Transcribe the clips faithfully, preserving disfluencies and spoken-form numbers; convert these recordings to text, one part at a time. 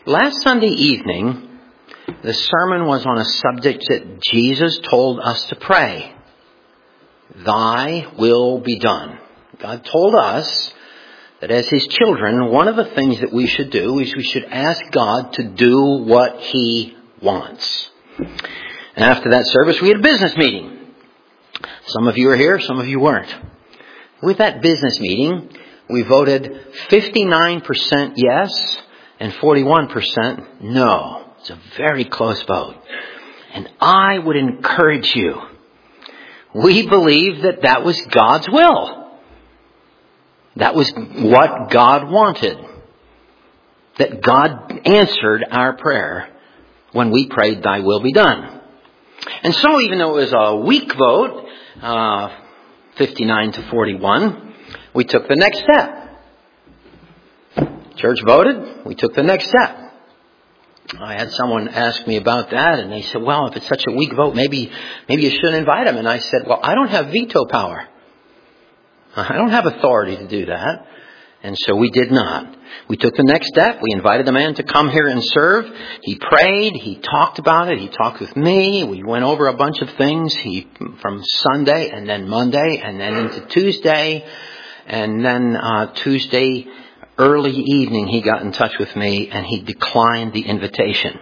Last Sunday evening, the sermon was on a subject that Jesus told us to pray. Thy will be done. God told us that as His children, one of the things that we should do is we should ask God to do what He wants. And after that service, we had a business meeting. Some of you are here, some of you weren't. With that business meeting, we voted fifty-nine percent yes and forty-one percent no. It's a very close vote. And I would encourage you. We believe that that was God's will. That was what God wanted. That God answered our prayer when we prayed, Thy will be done. And so even though it was a weak vote, uh, fifty-nine to forty-one, we took the next step. Church voted, we took the next step. I had someone ask me about that, and they said, well, if it's such a weak vote, maybe maybe you shouldn't invite him. And I said, well, I don't have veto power. I don't have authority to do that. And so we did not. We took the next step. We invited the man to come here and serve. He prayed. He talked about it. He talked with me. We went over a bunch of things. He from Sunday and then Monday and then into Tuesday. And then uh, Tuesday early evening, he got in touch with me and he declined the invitation.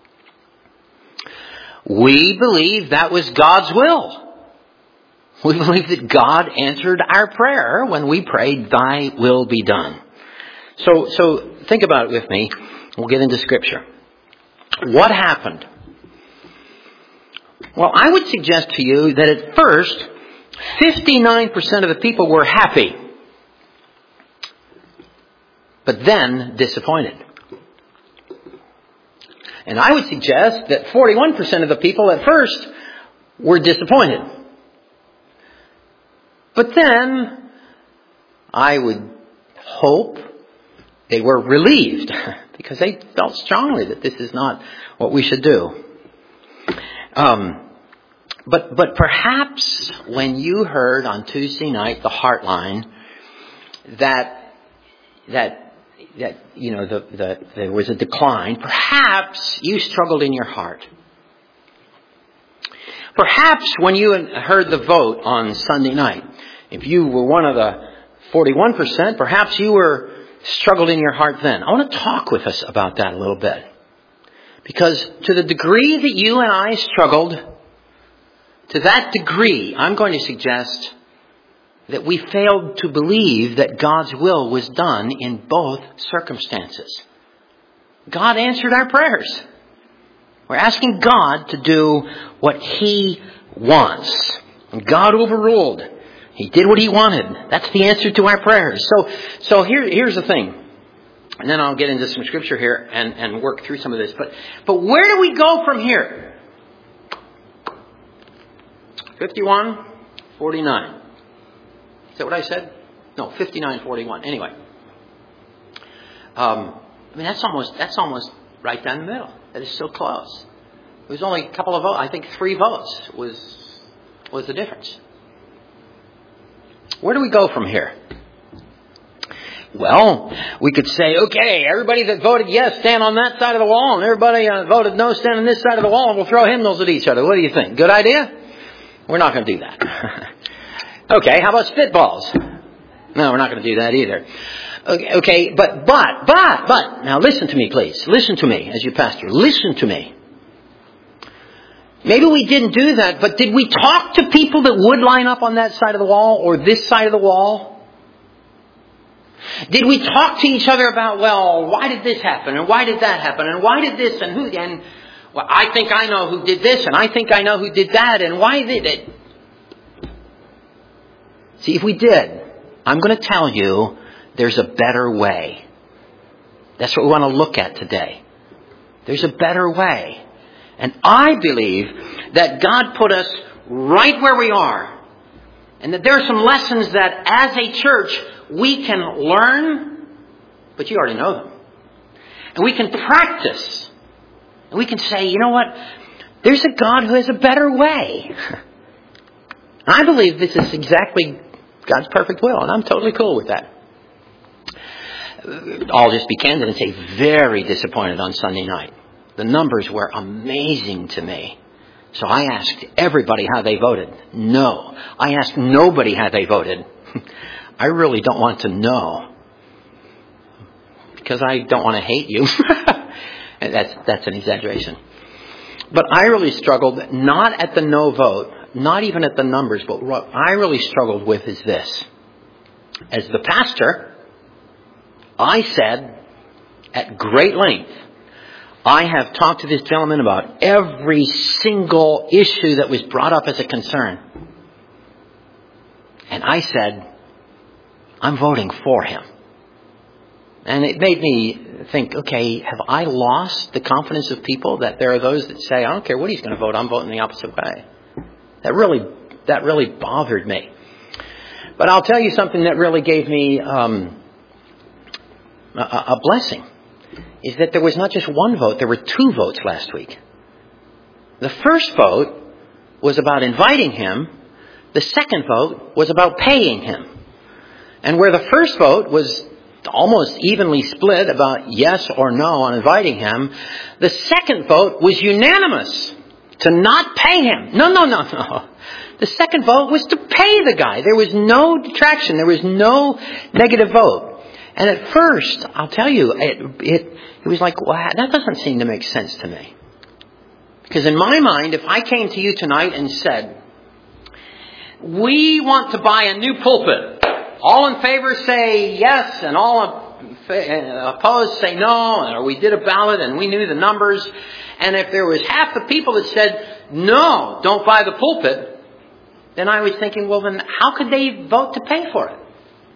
We believe that was God's will. We believe that God answered our prayer when we prayed, Thy will be done. So, so think about it with me. We'll get into Scripture. What happened? Well, I would suggest to you that at first, fifty-nine percent of the people were happy. But then disappointed. And I would suggest that forty-one percent of the people at first were disappointed. But then I would hope they were relieved because they felt strongly that this is not what we should do. Um, but but perhaps when you heard on Tuesday night the Heartline that that that you know the, the there was a decline, perhaps you struggled in your heart. Perhaps when you heard the vote on Sunday night, if you were one of the forty-one percent, perhaps you were struggled in your heart then. I want to talk with us about that a little bit. Because to the degree that you and I struggled, to that degree, I'm going to suggest that we failed to believe that God's will was done in both circumstances. God answered our prayers. We're asking God to do what He wants. And God overruled. He did what He wanted. That's the answer to our prayers. So, so here, here's the thing. And then I'll get into some scripture here and, and work through some of this. But, but where do we go from here? fifty-one, forty-nine. Is that what I said? No, fifty-nine, forty-one. Anyway. Um, I mean, that's almost, that's almost right down the middle. That is so close. It was only a couple of votes. I think three votes was, was the difference. Where do we go from here? Well, we could say, okay, everybody that voted yes, stand on that side of the wall, and everybody uh, voted no, stand on this side of the wall, and we'll throw hymnals at each other. What do you think? Good idea? We're not going to do that. Okay, how about spitballs? No, we're not going to do that either. Okay, okay, but, but, but, but, now listen to me, please. Listen to me as your pastor. Listen to me. Maybe we didn't do that, but did we talk to people that would line up on that side of the wall or this side of the wall? Did we talk to each other about, well, why did this happen and why did that happen and why did this and who, and well, I think I know who did this and I think I know who did that and why did it? See, if we did, I'm going to tell you there's a better way. That's what we want to look at today. There's a better way. And I believe that God put us right where we are. And that there are some lessons that as a church we can learn, but you already know them. And we can practice. And we can say, you know what? There's a God who has a better way. I believe this is exactly God's perfect will, and I'm totally cool with that. I'll just be candid and say very disappointed on Sunday night. The numbers were amazing to me. So I asked everybody how they voted. No. I asked nobody how they voted. I really don't want to know. Because I don't want to hate you. And that's, that's an exaggeration. But I really struggled, not at the no vote, not even at the numbers, but what I really struggled with is this. As the pastor, I said at great length, I have talked to this gentleman about every single issue that was brought up as a concern. And I said, I'm voting for him. And it made me think, okay, have I lost the confidence of people that there are those that say, I don't care what he's going to vote, I'm voting the opposite way. That really, that really bothered me. But I'll tell you something that really gave me um, a, a blessing. Is that there was not just one vote, there were two votes last week. The first vote was about inviting him. The second vote was about paying him. And where the first vote was almost evenly split about yes or no on inviting him, the second vote was unanimous to not pay him. No, no, no, no. The second vote was to pay the guy. There was no detraction. There was no negative vote. And at first, I'll tell you, it, it, it was like, wow, that doesn't seem to make sense to me. Because in my mind, if I came to you tonight and said, we want to buy a new pulpit. All in favor say yes, and all opposed say no, or we did a ballot and we knew the numbers. And if there was half the people that said, no, don't buy the pulpit, then I was thinking, well, then how could they vote to pay for it?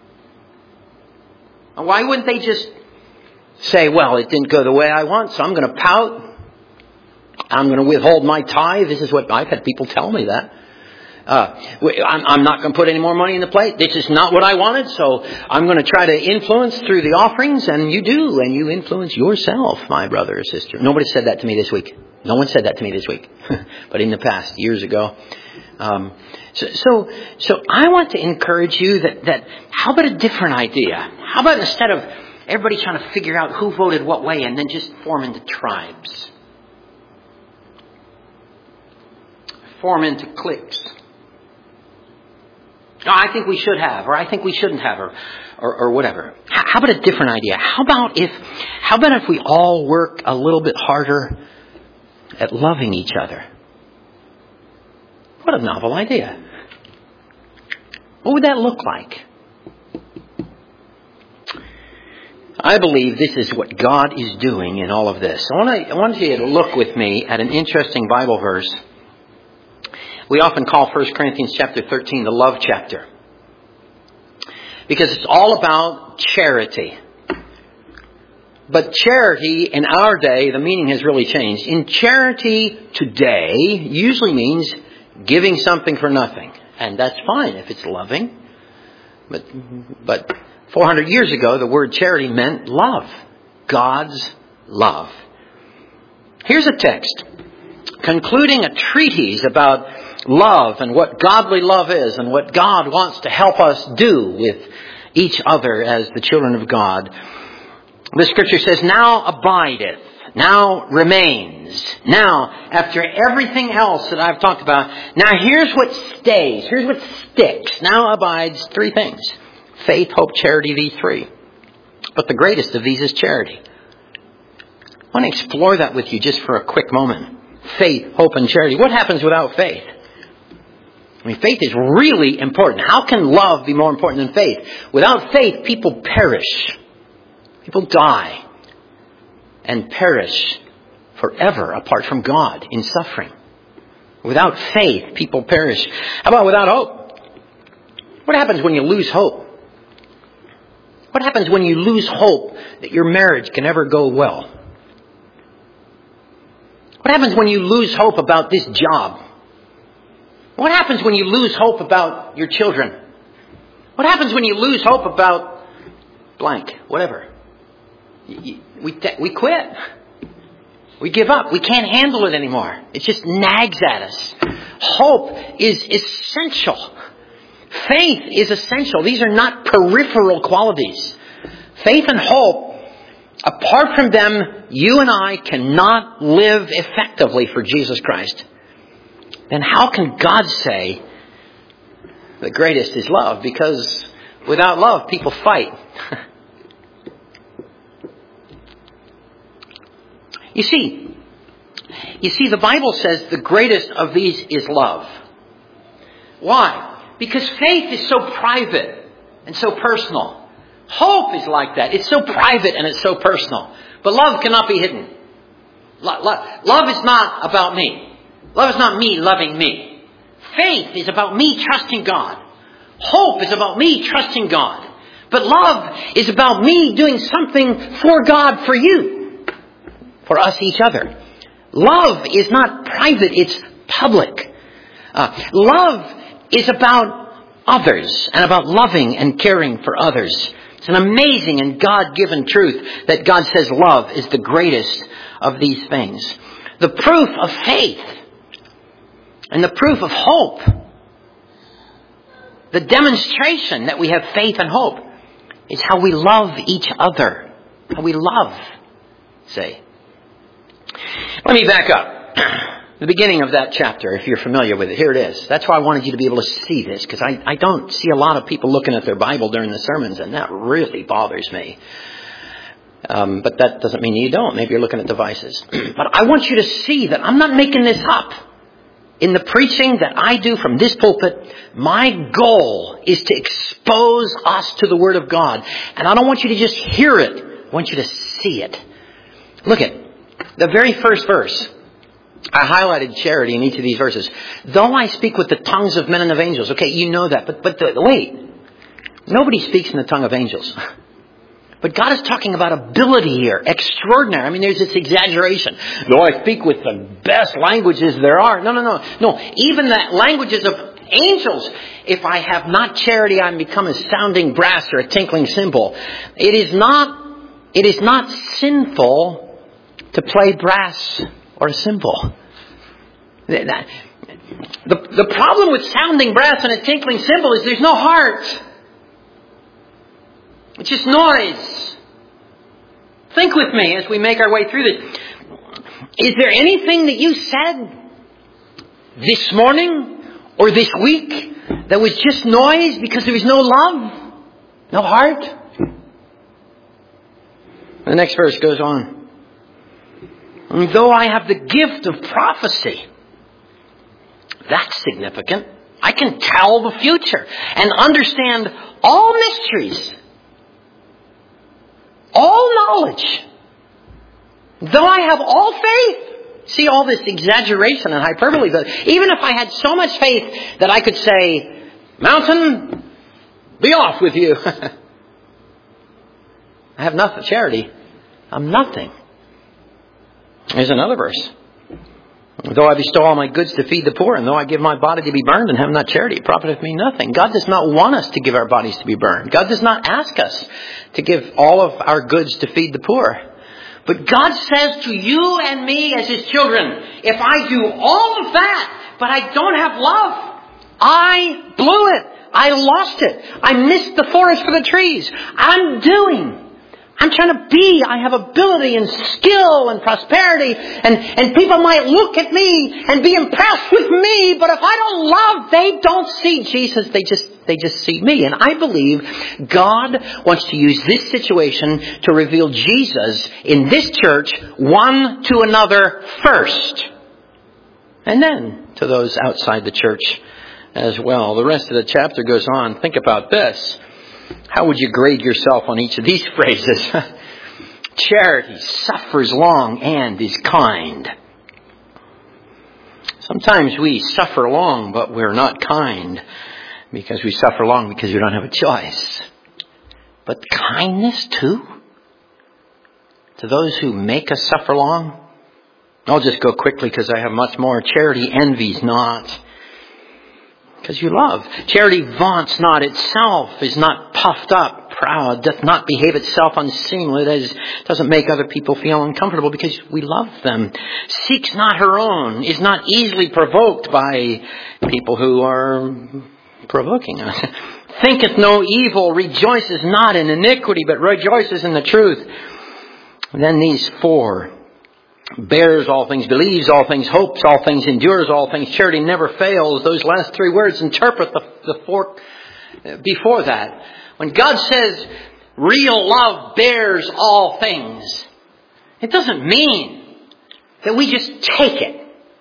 Why wouldn't they just say, well, it didn't go the way I want, so I'm going to pout. I'm going to withhold my tithe. This is what I've had people tell me that. Uh, I'm, I'm not going to put any more money in the plate. This is not what I wanted, so I'm going to try to influence through the offerings, and you do, and you influence yourself, my brother or sister. Nobody said that to me this week. No one said that to me this week. But in the past, years ago. Um, so, so, so I want to encourage you that, that, how about a different idea? How about instead of everybody trying to figure out who voted what way and then just form into tribes? Form into cliques. No, I think we should have, or I think we shouldn't have, or, or, or whatever. How about a different idea? How about if, how about if we all work a little bit harder at loving each other? What a novel idea. What would that look like? I believe this is what God is doing in all of this. I want, to, I want you to look with me at an interesting Bible verse. We often call First Corinthians chapter thirteen the love chapter. Because it's all about charity. But charity in our day, the meaning has really changed. In charity today usually means giving something for nothing. And that's fine if it's loving. But, but four hundred years ago, the word charity meant love. God's love. Here's a text concluding a treatise about love and what godly love is and what God wants to help us do with each other as the children of God. The scripture says, now abideth, now remains. Now, after everything else that I've talked about, now here's what stays, here's what sticks. Now abides three things. Faith, hope, charity, these three. But the greatest of these is charity. I want to explore that with you just for a quick moment. Faith, hope, and charity. What happens without faith? I mean, faith is really important. How can love be more important than faith? Without faith, people perish. People die and perish forever apart from God in suffering. Without faith, people perish. How about without hope? What happens when you lose hope? What happens when you lose hope that your marriage can ever go well? What happens when you lose hope about this job? What happens when you lose hope about your children? What happens when you lose hope about blank, whatever? We, we quit. We give up. We can't handle it anymore. It just nags at us. Hope is essential. Faith is essential. These are not peripheral qualities. Faith and hope, apart from them, you and I cannot live effectively for Jesus Christ. Then how can God say the greatest is love? Because without love, people fight. You see, you see, the Bible says the greatest of these is love. Why? Because faith is so private and so personal. Hope is like that. It's so private and it's so personal. But love cannot be hidden. Lo- lo- love is not about me. Love is not me loving me. Faith is about me trusting God. Hope is about me trusting God. But love is about me doing something for God, for you. For us, each other. Love is not private, it's public. Uh, love is about others and about loving and caring for others. It's an amazing and God-given truth that God says love is the greatest of these things. The proof of faith and the proof of hope, the demonstration that we have faith and hope, is how we love each other. How we love, say. Let me back up. The beginning of that chapter, if you're familiar with it. Here it is. That's why I wanted you to be able to see this, because I, I don't see a lot of people looking at their Bible during the sermons, and that really bothers me. Um, but that doesn't mean you don't. Maybe you're looking at devices. But I want you to see that I'm not making this up. In the preaching that I do from this pulpit, my goal is to expose us to the Word of God. And I don't want you to just hear it. I want you to see it. Look at the very first verse. I highlighted charity in each of these verses. Though I speak with the tongues of men and of angels. Okay, you know that. But but the, wait. Nobody speaks in the tongue of angels. But God is talking about ability here. Extraordinary. I mean, there's this exaggeration. Though I speak with the best languages there are. No, no, no. No, even the languages of angels. If I have not charity, I become a sounding brass or a tinkling cymbal. It is not, it is not sinful to play brass or a cymbal. The, the problem with sounding brass and a tinkling cymbal is there's no heart. It's just noise. Think with me as we make our way through this. Is there anything that you said this morning or this week that was just noise because there was no love, no heart? The next verse goes on. And though I have the gift of prophecy, that's significant. I can tell the future and understand all mysteries, all knowledge. Though I have all faith. See all this exaggeration and hyperbole. Even if I had so much faith that I could say, mountain, be off with you. I have nothing. Charity. I'm nothing. Here's another verse. Though I bestow all my goods to feed the poor, and though I give my body to be burned and have not charity, it profiteth me nothing. God does not want us to give our bodies to be burned. God does not ask us to give all of our goods to feed the poor. But God says to you and me as His children, if I do all of that, but I don't have love, I blew it. I lost it. I missed the forest for the trees. I'm doing. I'm trying to be. I have ability and skill and prosperity. And, and people might look at me and be impressed with me. But if I don't love, they don't see Jesus. They just, they just see me. And I believe God wants to use this situation to reveal Jesus in this church, one to another first. And then to those outside the church as well. The rest of the chapter goes on. Think about this. How would you grade yourself on each of these phrases? Charity suffers long and is kind. Sometimes we suffer long, but we're not kind because we suffer long because we don't have a choice. But kindness too? To those who make us suffer long? I'll just go quickly because I have much more. Charity envies not. Because you love. Charity vaunts not itself, is not puffed up, proud, doth not behave itself unseemly, that is, doesn't make other people feel uncomfortable because we love them. Seeks not her own, is not easily provoked by people who are provoking us. thinketh no evil, rejoices not in iniquity, but rejoices in the truth. And then these four: bears all things, believes all things, hopes all things, endures all things, charity never fails. Those last three words interpret the, the four before that. When God says real love bears all things, it doesn't mean that we just take it.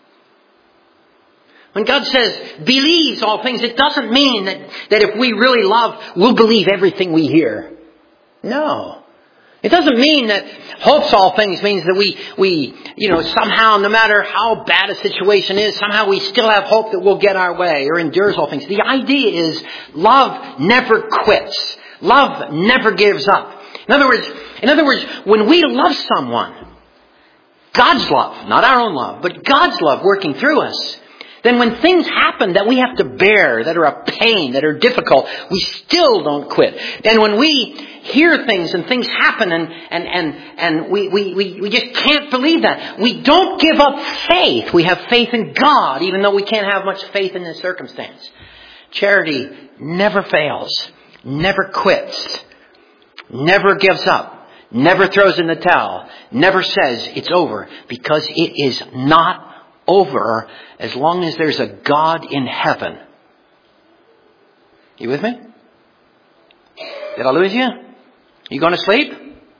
When God says believes all things, it doesn't mean that, that if we really love, we'll believe everything we hear. No. It doesn't mean that hopes all things means that we, we, you know, somehow, no matter how bad a situation is, somehow we still have hope that we'll get our way, or endures all things. The idea is love never quits. Love never gives up. In other words, in other words, when we love someone, God's love, not our own love, but God's love working through us, then when things happen that we have to bear, that are a pain, that are difficult, we still don't quit. And when we hear things and things happen and, and, and, and we, we, we, we just can't believe that, we don't give up faith. We have faith in God, even though we can't have much faith in this circumstance. Charity never fails, never quits, never gives up, never throws in the towel, never says it's over, because it is not over as long as there's a God in heaven. You with me? Did I lose you? You going to sleep?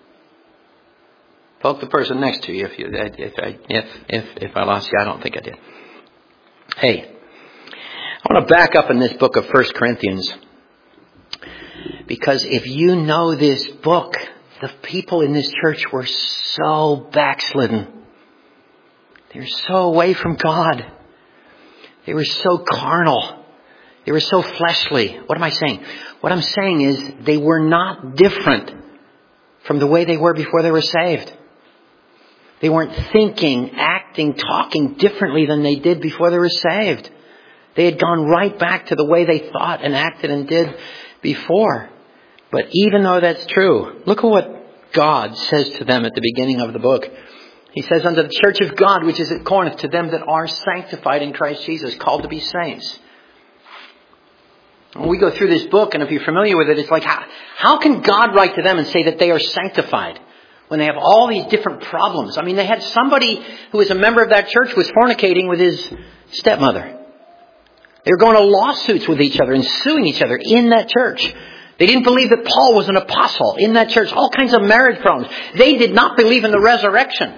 Poke the person next to you if you if I if if if I lost you. I don't think I did. Hey, I want to back up in this book of First Corinthians, because if you know this book, the people in this church were so backslidden. They were so away from God. They were so carnal. They were so fleshly. What am I saying? What I'm saying is they were not different from the way they were before they were saved. They weren't thinking, acting, talking differently than they did before they were saved. They had gone right back to the way they thought and acted and did before. But even though that's true, look at what God says to them at the beginning of the book. He says, unto the church of God, which is at Corinth, to them that are sanctified in Christ Jesus, called to be saints. When we go through this book, and if you're familiar with it, it's like, how, how can God write to them and say that they are sanctified when they have all these different problems? I mean, they had somebody who was a member of that church was fornicating with his stepmother. They were going to lawsuits with each other and suing each other in that church. They didn't believe that Paul was an apostle in that church. All kinds of marriage problems. They did not believe in the resurrection.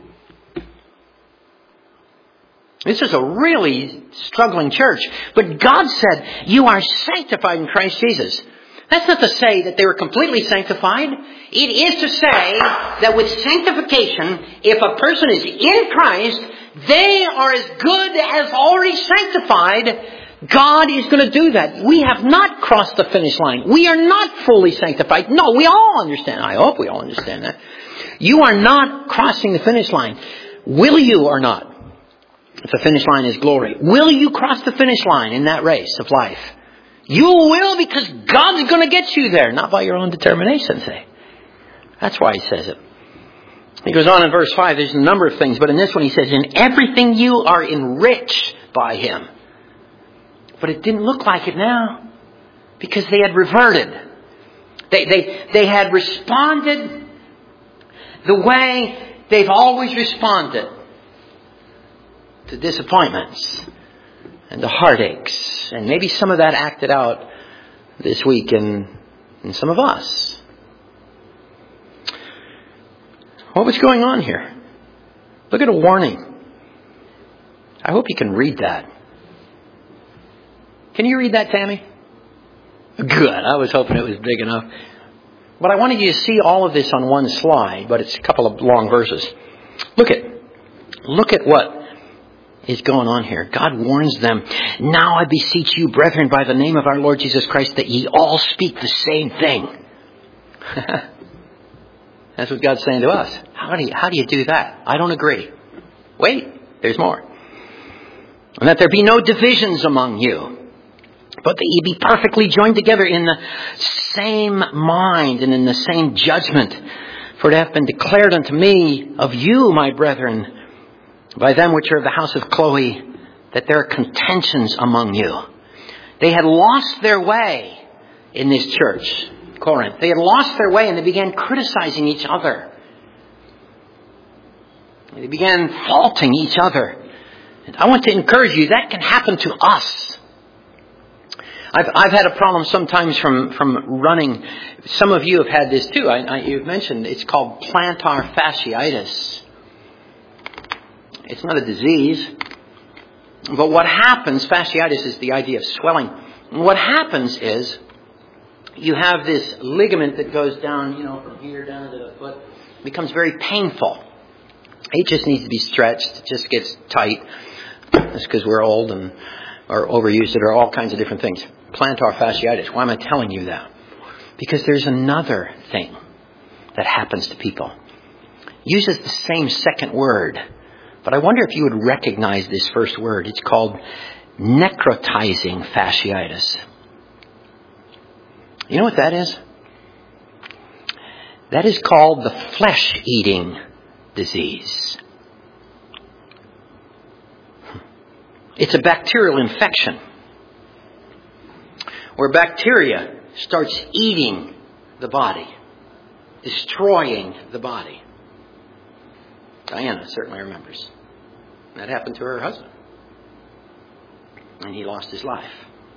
This is a really struggling church. But God said, you are sanctified in Christ Jesus. That's not to say that they were completely sanctified. It is to say that with sanctification, if a person is in Christ, they are as good as already sanctified. God is going to do that. We have not crossed the finish line. We are not fully sanctified. No, we all understand. I hope we all understand that. You are not crossing the finish line. Will you or not? If the finish line is glory. Will you cross the finish line in that race of life? You will, because God's going to get you there. Not by your own determination, say. That's why he says it. He goes on in verse five. There's a number of things. But in this one he says, in everything you are enriched by him. But it didn't look like it now. Because they had reverted. They, they, they had responded the way they've always responded. To disappointments and to heartaches. And maybe some of that acted out this week in, in some of us. What was going on here? Look at a warning. I hope you can read that. Can you read that, Tammy? Good. I was hoping it was big enough. But I wanted you to see all of this on one slide, but it's a couple of long verses. Look at, look at what is going on here. God warns them. Now I beseech you, brethren, by the name of our Lord Jesus Christ, that ye all speak the same thing. That's what God's saying to us. How do you, how do you do that? I don't agree. Wait, there's more. And that there be no divisions among you, but that ye be perfectly joined together in the same mind and in the same judgment. For it hath been declared unto me of you, my brethren, by them which are of the house of Chloe, that there are contentions among you. They had lost their way. in this church, Corinth. They had lost their way and they began criticizing each other. They began faulting each other. And I want to encourage you, that can happen to us. I've, I've had a problem sometimes from, from running. Some of you have had this too. I, I, you've mentioned it's called plantar fasciitis. It's not a disease. But what happens, fasciitis is the idea of swelling. What happens is you have this ligament that goes down, you know, from here down to the foot. It becomes very painful. It just needs to be stretched. It just gets tight. That's because we're old and or overused it or all kinds of different things. Plantar fasciitis. Why am I telling you that? Because there's another thing that happens to people. Uses the same second word. But I wonder if you would recognize this first word. It's called necrotizing fasciitis. You know what that is? That is called the flesh-eating disease. It's a bacterial infection where bacteria starts eating the body, destroying the body. Diana certainly remembers. That happened to her husband. And he lost his life.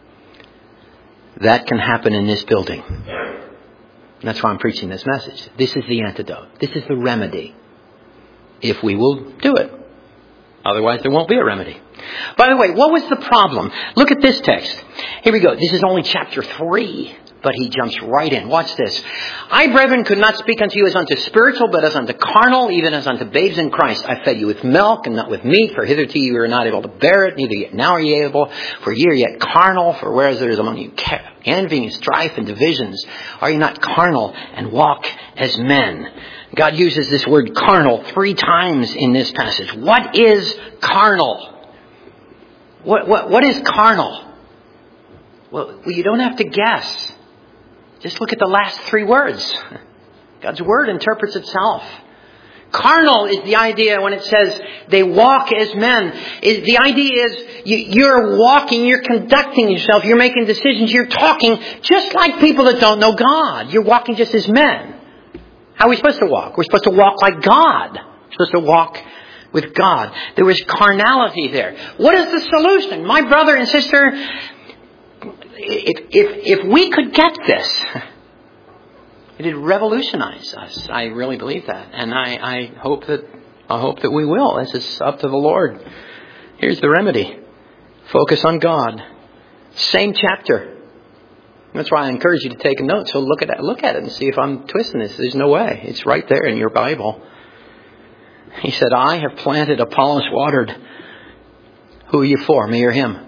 That can happen in this building. That's why I'm preaching this message. This is the antidote. This is the remedy. If we will do it. Otherwise, there won't be a remedy. By the way, what was the problem? Look at this text. Here we go. This is only chapter three. But he jumps right in. Watch this. I, brethren, could not speak unto you as unto spiritual, but as unto carnal, even as unto babes in Christ. I fed you with milk and not with meat, for hitherto you were not able to bear it, neither yet now are ye able. For ye are yet carnal, for whereas there is among you envying, strife, and divisions, are ye not carnal and walk as men? God uses this word carnal three times in this passage. What is carnal? What, what, what is carnal? Well, you don't have to guess. Just look at the last three words. God's word interprets itself. Carnal is the idea when it says they walk as men. Is the idea is you, you're walking, you're conducting yourself, you're making decisions, you're talking just like people that don't know God. You're walking just as men. How are we supposed to walk? We're supposed to walk like God. We're supposed to walk with God. There was carnality there. What is the solution? My brother and sister, If, if, if we could get this, it'd revolutionize us. I really believe that. And I, I hope that, I hope that we will. This is up to the Lord. Here's the remedy. Focus on God. Same chapter. That's why I encourage you to take a note. So look at it, look at it and see if I'm twisting this. There's no way. It's right there in your Bible. He said, I have planted, Apollos watered. Who are you for, me or him?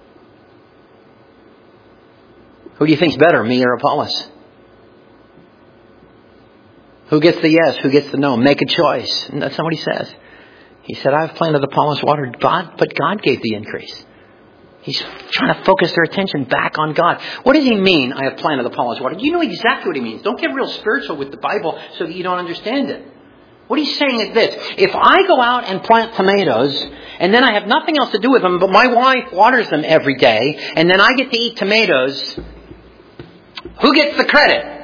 Who do you think's better, me or Apollos? Who gets the yes? Who gets the no? Make a choice. And that's not what he says. He said, I've planted, Apollos watered, God, but God gave the increase. He's trying to focus their attention back on God. What does he mean, I have planted, Apollos watered? You know exactly what he means. Don't get real spiritual with the Bible so that you don't understand it. What he's saying is this. If I go out and plant tomatoes, and then I have nothing else to do with them, but my wife waters them every day, and then I get to eat tomatoes, who gets the credit?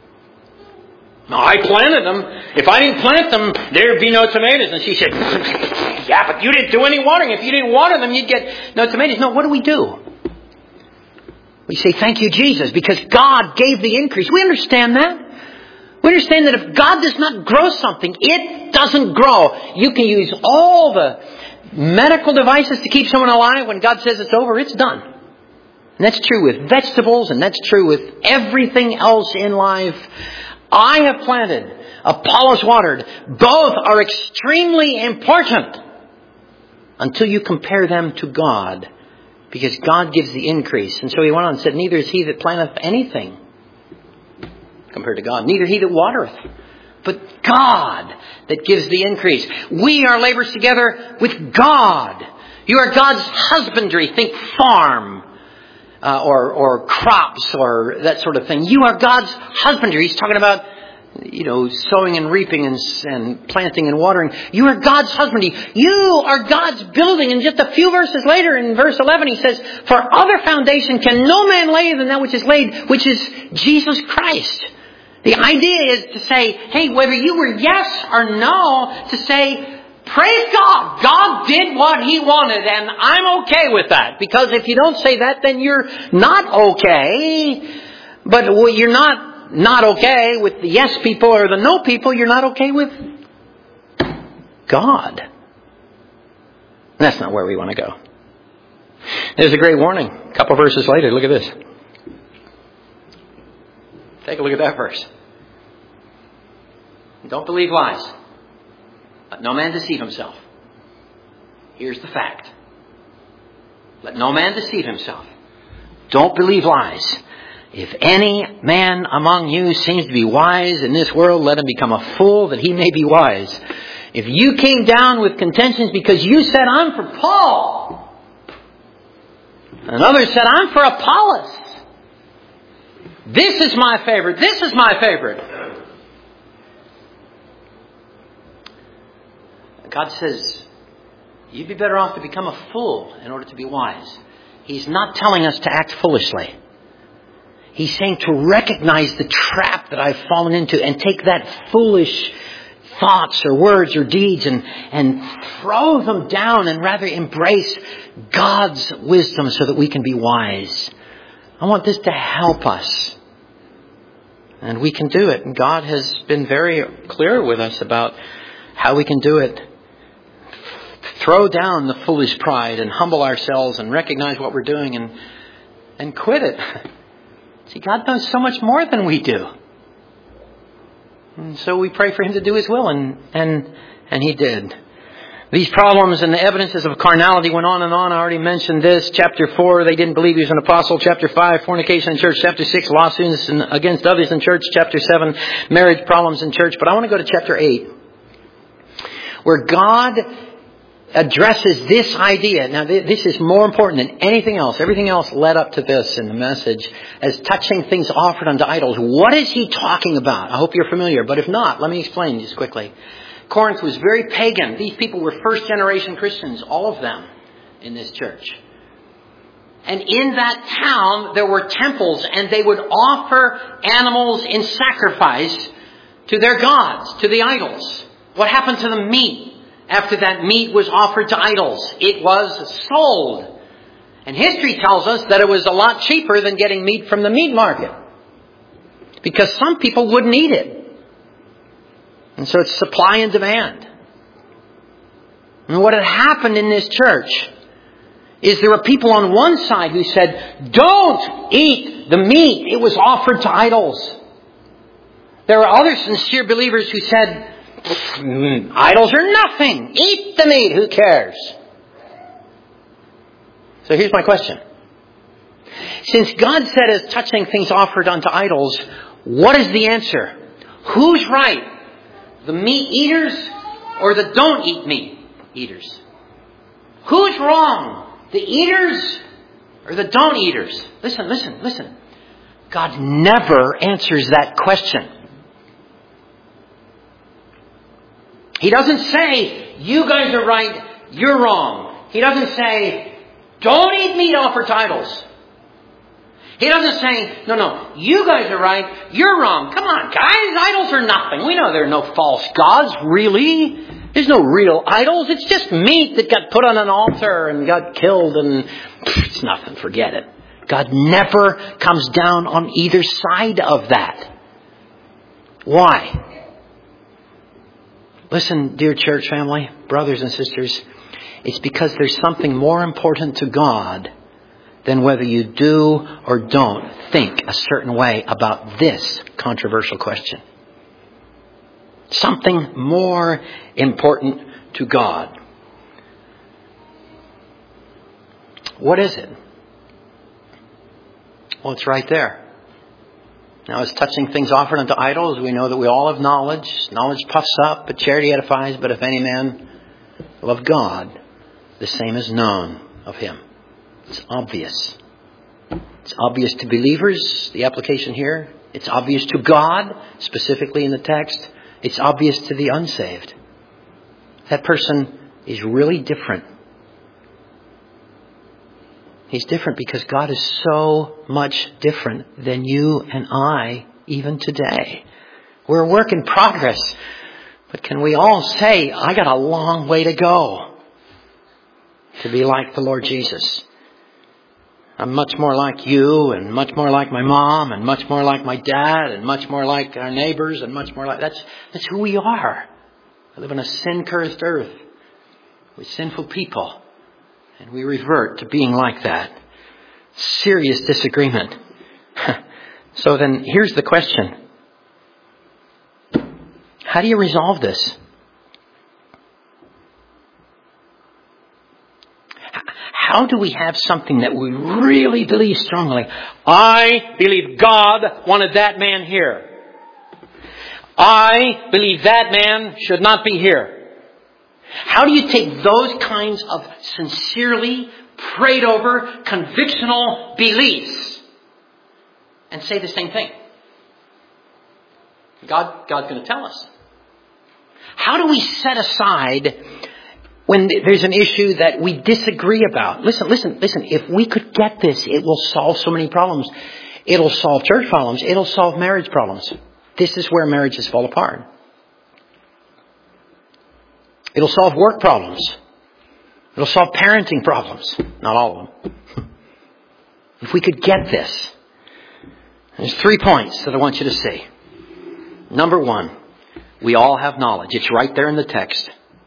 I planted them. If I didn't plant them, there'd be no tomatoes. And she said, yeah, but you didn't do any watering. If you didn't water them, you'd get no tomatoes. No, what do we do? We say, thank you, Jesus, because God gave the increase. We understand that. We understand that if God does not grow something, it doesn't grow. You can use all the medical devices to keep someone alive. When God says it's over, it's done. And that's true with vegetables, and that's true with everything else in life. I have planted, Apollos watered. Both are extremely important until you compare them to God, because God gives the increase. And so he went on and said, neither is he that planteth anything compared to God, neither he that watereth, but God that gives the increase. We are laborers together with God. You are God's husbandry. Think farm. Uh, or, or crops or that sort of thing. You are God's husbandry. He's talking about you know, sowing and reaping and, and planting and watering. You are God's husbandry. You are God's building. And just a few verses later in verse eleven, he says, for other foundation can no man lay than that which is laid, which is Jesus Christ. The idea is to say, hey, whether you were yes or no, to say, praise God. God did what He wanted, and I'm okay with that. Because if you don't say that, then you're not okay. But you're not not okay with the yes people or the no people. You're not okay with God. That's not where we want to go. There's a great warning. A couple verses later, look at this. Take a look at that verse. Don't believe lies. Let no man deceive himself. Here's the fact. Let no man deceive himself. Don't believe lies. If any man among you seems to be wise in this world, let him become a fool that he may be wise. If you came down with contentions because you said, I'm for Paul, and others said, I'm for Apollos, this is my favorite, this is my favorite. God says, you'd be better off to become a fool in order to be wise. He's not telling us to act foolishly. He's saying to recognize the trap that I've fallen into and take that foolish thoughts or words or deeds and, and throw them down and rather embrace God's wisdom so that we can be wise. I want this to help us. And we can do it. And God has been very clear with us about how we can do it. Throw down the foolish pride and humble ourselves and recognize what we're doing and, and quit it. See, God knows so much more than we do. And so we pray for Him to do His will, and and and He did. These problems and the evidences of carnality went on and on. I already mentioned this. Chapter four, they didn't believe He was an apostle. Chapter five, fornication in church. Chapter six, lawsuits against others in church. Chapter seven, marriage problems in church. But I want to go to chapter eight, where God addresses this idea. Now, this is more important than anything else. Everything else led up to this in the message as touching things offered unto idols. What is he talking about? I hope you're familiar. But if not, let me explain just quickly. Corinth was very pagan. These people were first generation Christians, all of them in this church. And in that town, there were temples, and they would offer animals in sacrifice to their gods, to the idols. What happened to the meat? After that meat was offered to idols, it was sold. And history tells us that it was a lot cheaper than getting meat from the meat market. Because some people wouldn't eat it. And so it's supply and demand. And what had happened in this church is there were people on one side who said, don't eat the meat. It was offered to idols. There were other sincere believers who said, idols are nothing. Eat the meat. Who cares? So here's my question. Since God said as touching things offered unto idols, what is the answer? Who's right? The meat eaters or the don't eat meat eaters? Who's wrong? The eaters or the don't eaters? Listen, listen, listen. God never answers that question. He doesn't say, you guys are right, you're wrong. He doesn't say, don't eat meat offered to idols. He doesn't say, no, no, you guys are right, you're wrong. Come on, guys, idols are nothing. We know there are no false gods, really. There's no real idols. It's just meat that got put on an altar and got killed, and pff, it's nothing, forget it. God never comes down on either side of that. Why? Listen, dear church family, brothers and sisters, it's because there's something more important to God than whether you do or don't think a certain way about this controversial question. Something more important to God. What is it? Well, it's right there. Now, as touching things offered unto idols, we know that we all have knowledge. Knowledge puffs up, but charity edifies. But if any man love God, the same is known of him. It's obvious. It's obvious to believers, the application here. It's obvious to God, specifically in the text. It's obvious to the unsaved. That person is really different. He's different because God is so much different than you and I even today. We're a work in progress. But can we all say, I got a long way to go to be like the Lord Jesus? I'm much more like you, and much more like my mom, and much more like my dad, and much more like our neighbors, and much more like... That's, that's who we are. We live on a sin-cursed earth with sinful people. And we revert to being like that. Serious disagreement. So then, here's the question. How do you resolve this? How do we have something that we really believe strongly? I believe God wanted that man here. I believe that man should not be here. How do you take those kinds of sincerely prayed over, convictional beliefs and say the same thing? God, God's going to tell us. How do we set aside when there's an issue that we disagree about? Listen, listen, listen. If we could get this, it will solve so many problems. It'll solve church problems. It'll solve marriage problems. This is where marriages fall apart. It'll solve work problems. It'll solve parenting problems. Not all of them. If we could get this. There's three points that I want you to see. Number one, we all have knowledge. It's right there in the text.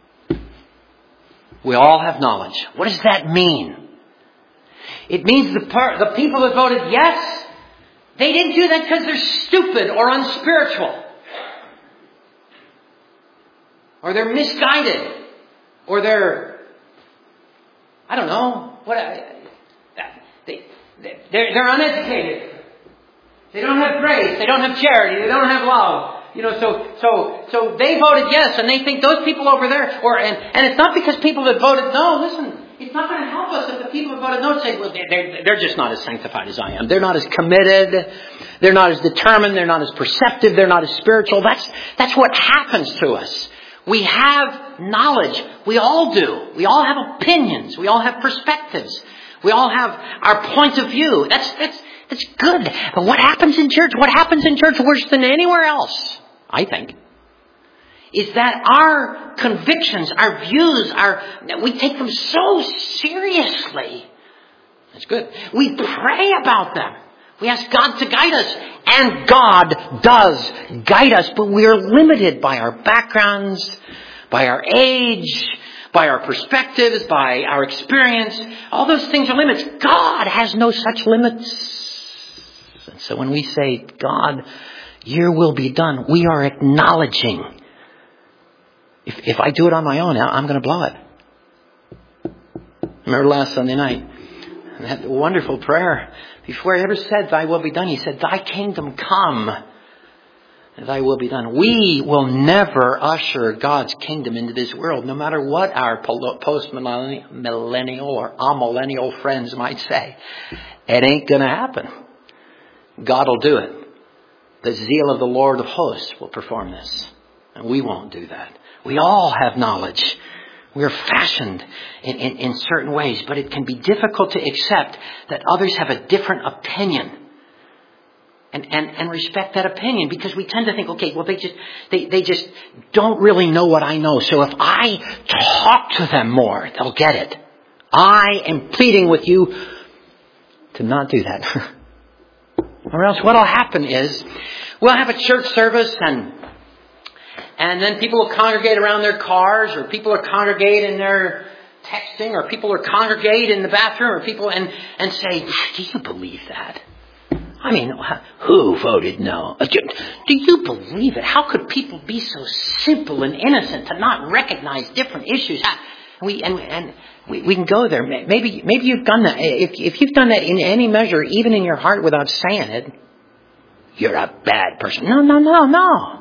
We all have knowledge. What does that mean? It means the per- the people that voted yes, they didn't do that because they're stupid or unspiritual. Or they're misguided. Or they're, I don't know, what they, they're, they're uneducated. They don't have grace. They don't have charity. They don't have love. You know, so so so they voted yes, and they think those people over there, or and, and it's not because people that voted no. Listen, it's not going to help us if the people that voted no say, well, they're they're just not as sanctified as I am. They're not as committed. They're not as determined. They're not as perceptive. They're not as spiritual. That's that's what happens to us. We have knowledge. We all do. We all have opinions. We all have perspectives. We all have our point of view. That's that's that's good. But what happens in church? What happens in church worse than anywhere else, I think, is that our convictions, our views, our we take them so seriously. That's good. We pray about them. We ask God to guide us. And God does guide us. But we are limited by our backgrounds, by our age, by our perspectives, by our experience. All those things are limits. God has no such limits. And so when we say, God, your will be done, we are acknowledging. If, if I do it on my own, I'm going to blow it. Remember last Sunday night, that wonderful prayer. Before he ever said, thy will be done, he said, thy kingdom come, thy will be done. We will never usher God's kingdom into this world, no matter what our post-millennial or amillennial friends might say. It ain't going to happen. God will do it. The zeal of the Lord of hosts will perform this. And we won't do that. We all have knowledge. We are fashioned in, in, in certain ways, but it can be difficult to accept that others have a different opinion and, and, and respect that opinion, because we tend to think, okay, well, they just, they, they just don't really know what I know. So if I talk to them more, they'll get it. I am pleading with you to not do that. Or else what will happen is we'll have a church service and And then people will congregate around their cars, or people will congregate in their texting, or people will congregate in the bathroom, or people and, and say, do you believe that? I mean, who voted no? Do you believe it? How could people be so simple and innocent to not recognize different issues? And we and, and we, we can go there. Maybe maybe you've done that. If if you've done that in any measure, even in your heart without saying it, you're a bad person. No, no, no, no.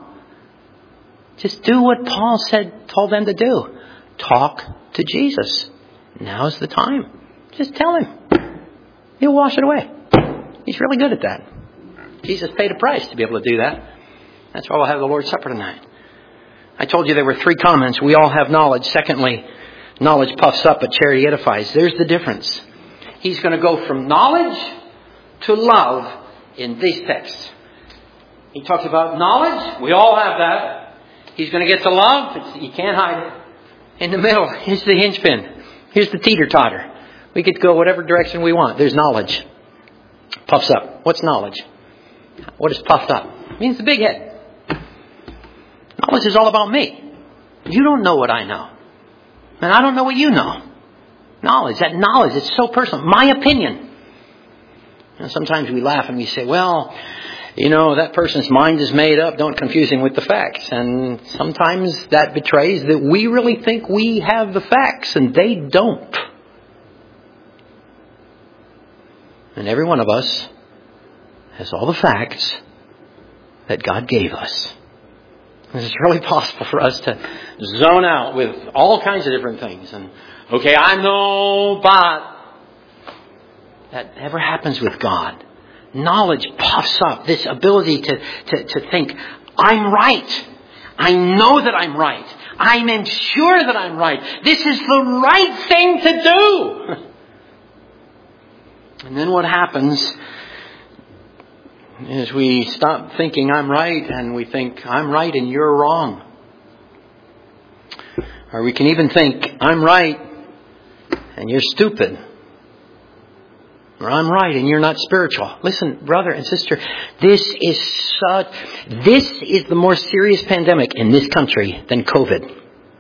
Just do what Paul said, told them to do. Talk to Jesus. Now's the time. Just tell him. He'll wash it away. He's really good at that. Jesus paid a price to be able to do that. That's why we'll have the Lord's Supper tonight. I told you there were three comments. We all have knowledge. Secondly, knowledge puffs up, but charity edifies. There's the difference. He's going to go from knowledge to love in these texts. He talks about knowledge. We all have that. He's going to get to love. It's, you can't hide it. In the middle, here's the hinge pin. Here's the teeter-totter. We could go whatever direction we want. There's knowledge. Puffs up. What's knowledge? What is puffed up? It means the big head. Knowledge is all about me. You don't know what I know. And I don't know what you know. Knowledge, that knowledge, it's so personal. My opinion. And sometimes we laugh and we say, well, you know, that person's mind is made up. Don't confuse him with the facts. And sometimes that betrays that we really think we have the facts and they don't. And every one of us has all the facts that God gave us. It's really possible for us to zone out with all kinds of different things. And, okay, I know, but that never happens with God. Knowledge puffs up. This ability to, to, to think, I'm right. I know that I'm right. I'm sure that I'm right. This is the right thing to do. And then what happens is we stop thinking I'm right and we think I'm right and you're wrong. Or we can even think I'm right and you're stupid. Or I'm right and you're not spiritual. Listen, brother and sister, this is such, this is the more serious pandemic in this country than COVID.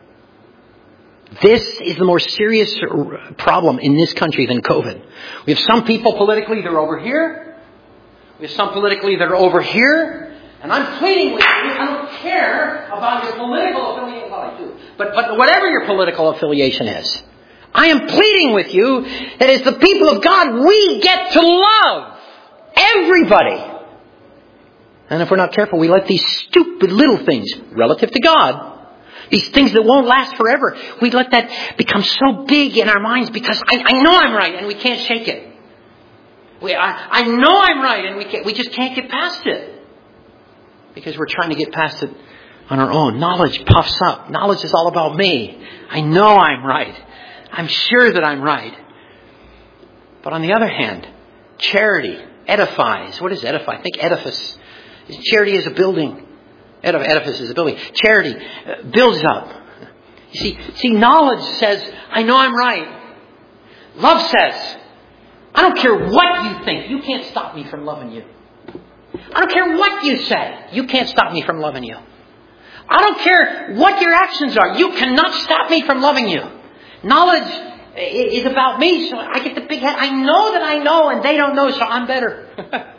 This is the more serious problem in this country than COVID. We have some people politically, they're over here. We have some politically that are over here. And I'm pleading with you, I don't care about your political affiliation. Well, I do. But, but whatever your political affiliation is, I am pleading with you that as the people of God, we get to love everybody. And if we're not careful, we let these stupid little things relative to God, these things that won't last forever, we let that become so big in our minds because I, I know I'm right and we can't shake it. We, I, I know I'm right and we can't, we just can't get past it. Because we're trying to get past it on our own. Knowledge puffs up. Knowledge is all about me. I know I'm right. I'm sure that I'm right. But on the other hand, charity edifies. What is edify? I think edifice. Charity is a building. Edifice is a building. Charity builds up. You see, see, knowledge says, I know I'm right. Love says, I don't care what you think. You can't stop me from loving you. I don't care what you say. You can't stop me from loving you. I don't care what your actions are. You cannot stop me from loving you. Knowledge is about me, so I get the big head. I know that I know and they don't know, so I'm better.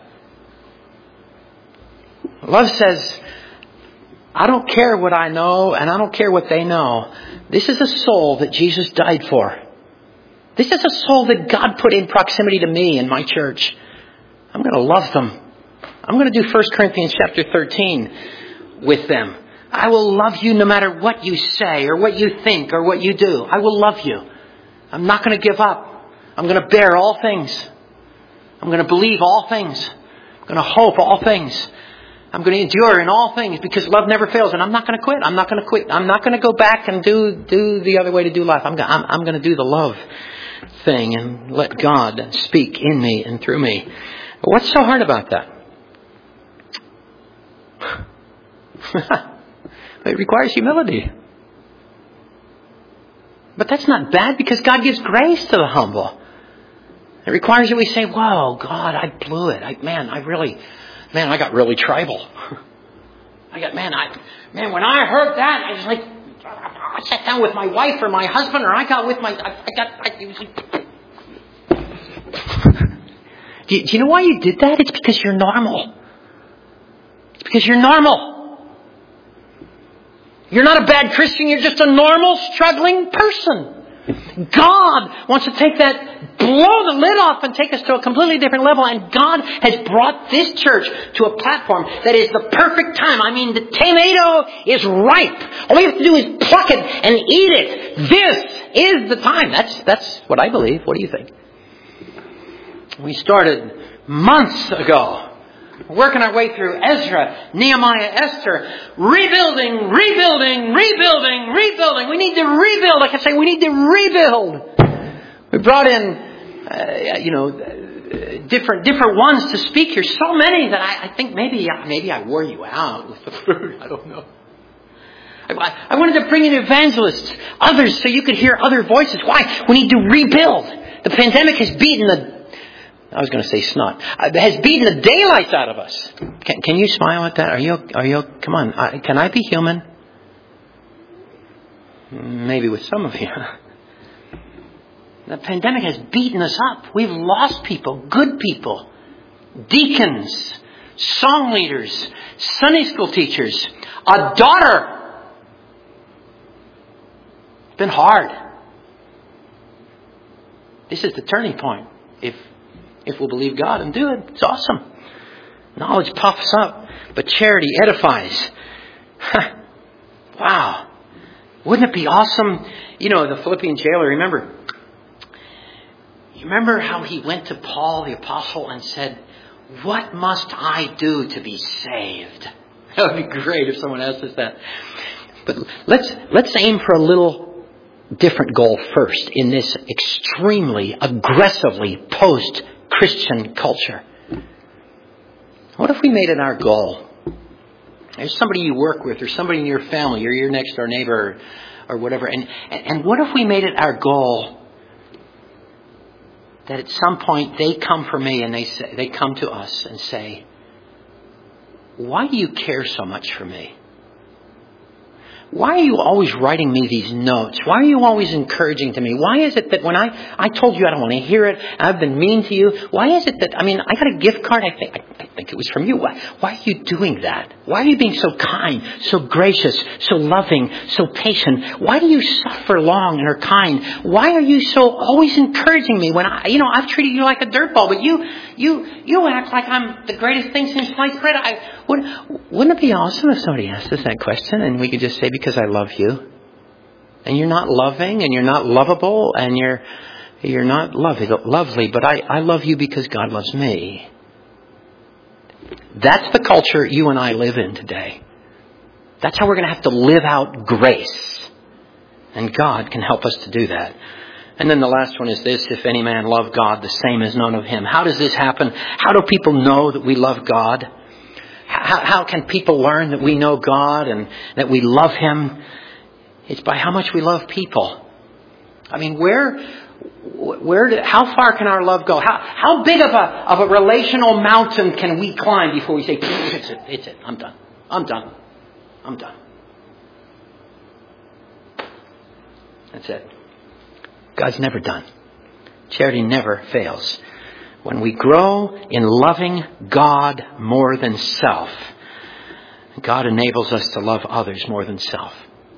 Love says, I don't care what I know and I don't care what they know. This is a soul that Jesus died for. This is a soul that God put in proximity to me in my church. I'm going to love them. I'm going to do First Corinthians chapter thirteen with them. I will love you no matter what you say or what you think or what you do. I will love you. I'm not going to give up. I'm going to bear all things. I'm going to believe all things. I'm going to hope all things. I'm going to endure in all things because love never fails. And I'm not going to quit. I'm not going to quit. I'm not going to go back and do do the other way to do life. I'm going, I'm, I'm going to do the love thing and let God speak in me and through me. But what's so hard about that? It requires humility. But that's not bad because God gives grace to the humble. It requires that we say, whoa, God, I blew it. I, man, I really, man, I got really tribal. I got, man, I, man, when I heard that, I was like, I sat down with my wife or my husband, or I got with my, I, I got, I, it was like, do, you, do you know why you did that? It's because you're normal. It's because you're normal. You're not a bad Christian. You're just a normal, struggling person. God wants to take that, blow the lid off and take us to a completely different level. And God has brought this church to a platform that is the perfect time. I mean, the tomato is ripe. All we have to do is pluck it and eat it. This is the time. That's, that's what I believe. What do you think? We started months ago We're working our way through Ezra, Nehemiah, Esther. Rebuilding, rebuilding, rebuilding, rebuilding. We need to rebuild. Like I say, we need to rebuild. We brought in, uh, you know, different different ones to speak here. So many that I, I think maybe maybe I wore you out with the word. I don't know. I, I wanted to bring in evangelists, others, so you could hear other voices. Why? We need to rebuild. The pandemic has beaten the, I was going to say snot, uh, has beaten the daylights out of us. Can, can you smile at that? Are you, are you, come on, uh, can I be human? Maybe with some of you. The pandemic has beaten us up. We've lost people, good people, deacons, song leaders, Sunday school teachers, a daughter. It's been hard. This is the turning point. If if we'll believe God and do it, it's awesome. Knowledge puffs up, but charity edifies. Wow. Wouldn't it be awesome? You know, the Philippian jailer, remember? You remember how he went to Paul, the apostle, and said, "What must I do to be saved?" That would be great if someone asked us that. But let's let's aim for a little different goal first in this extremely, aggressively post-Christian culture. What if we made it our goal? There's somebody you work with or somebody in your family or your next door neighbor or, or whatever. And, and what if we made it our goal that at some point they come for me and they say, they come to us and say, "Why do you care so much for me? Why are you always writing me these notes? Why are you always encouraging to me? Why is it that when I, I told you I don't want to hear it, I've been mean to you? Why is it that, I mean, I got a gift card, I think, I, I think it was from you. Why, why are you doing that? Why are you being so kind, so gracious, so loving, so patient? Why do you suffer long and are kind? Why are you so always encouraging me when I, you know, I've treated you like a dirtball, but you, you, you act like I'm the greatest thing since sliced bread." I, would, wouldn't it be awesome if somebody asked us that question and we could just say, "Because I love you." And you're not loving and you're not lovable and you're you're not lovely, lovely but I, I love you because God loves me. That's the culture you and I live in today. That's how we're going to have to live out grace. And God can help us to do that. And then the last one is this: if any man love God, the same is known of him. How does this happen? How do people know that we love God? How, how can people learn that we know God and that we love Him? It's by how much we love people. I mean, where, where, do, how far can our love go? How, how big of a, of a relational mountain can we climb before we say, "It's it, it's it, I'm done, I'm done, I'm done." That's it. God's never done. Charity never fails. When we grow in loving God more than self, God enables us to love others more than self.